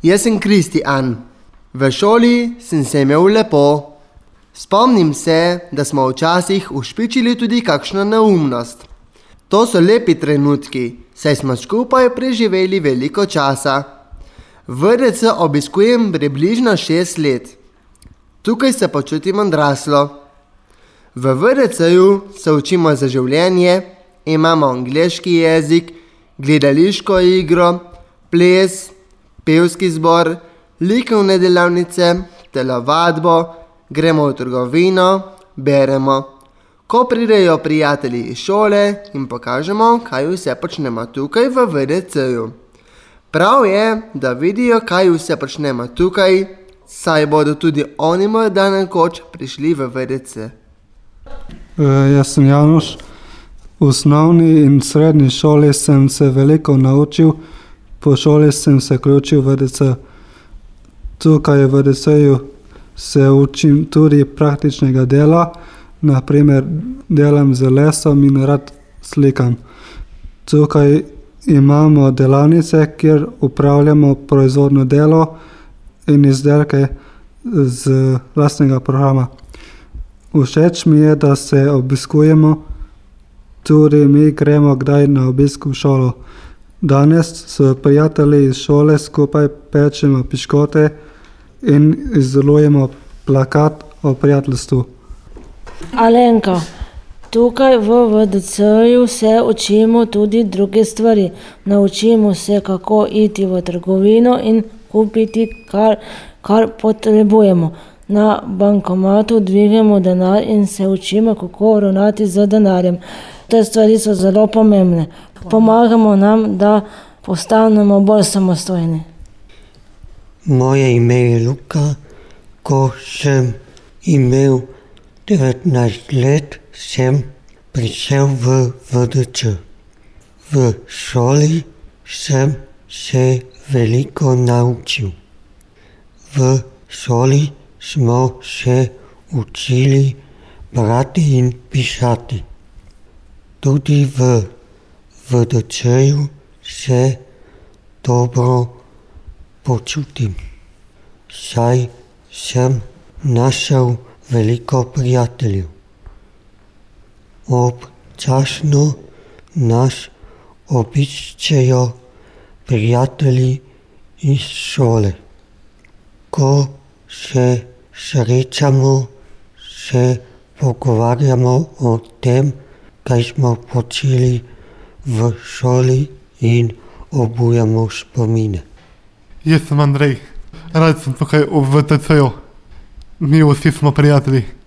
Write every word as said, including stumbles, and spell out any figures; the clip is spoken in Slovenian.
Jaz sem Kristijan. V šoli sem se imel lepo. Spomnim se, da smo včasih ušpičili tudi kakšno neumnost. To so lepi trenutki, saj smo skupaj preživeli veliko časa. V R C obiskujem približno šest let. Tukaj se počutim odraslo. V V R C-ju se učimo za življenje, imamo angleški jezik, gledališko igro, ples, pevski zbor, likovne delavnice, telovadbo, gremo v trgovino, beremo. Ko pridejo prijatelji iz šole, jim pokažemo, kaj vse počnemo tukaj v V R C-ju. Prav je, da vidijo, kaj vse počnemo tukaj, saj bodo tudi oni morda nekoč prišli v V R C. E, jaz sem Januš. V osnovni in srednji šoli sem se veliko naučil, po šoli sem se vključil v V R C. Tukaj v V R C-ju se učim tudi praktičnega dela, na primer delam z lesom in rad slikam. Tukaj imamo delavnice, kjer upravljamo proizvodno delo in izdelke z lastnega programa. Všeč mi je, da se obiskujemo, tudi mi gremo kdaj na obisk v šolo. Danes s prijatelji iz šole skupaj pečemo piškote in izdelujemo plakat o prijateljstvu. Alenka, tukaj v V D C-ju se učimo tudi druge stvari. Naučimo se, kako iti v trgovino in kupiti, kar, kar potrebujemo. Na bankomatu dvignemo denar in se učimo, kako ravnati z denarjem. Te stvari so zelo pomembne. Pomagamo nam, da postanemo bolj samostojni. Moje ime je Luka. Ko sem imel devetnajst let, sem prišel v V D C. V šoli sem se veliko naučil. V šoli smo se učili brati in pisati. Tudi v V D C-ju se dobro počutim, saj sem našel veliko prijateljev. Občasno nas obiščejo prijatelji iz šole. Ko se srečamo, se pogovarjamo o tem, kaj smo počeli v šoli in obujamo spomine. Jaz sem Andrej, rad sem tukaj v V D C-ju. Mi vsi smo prijatelji.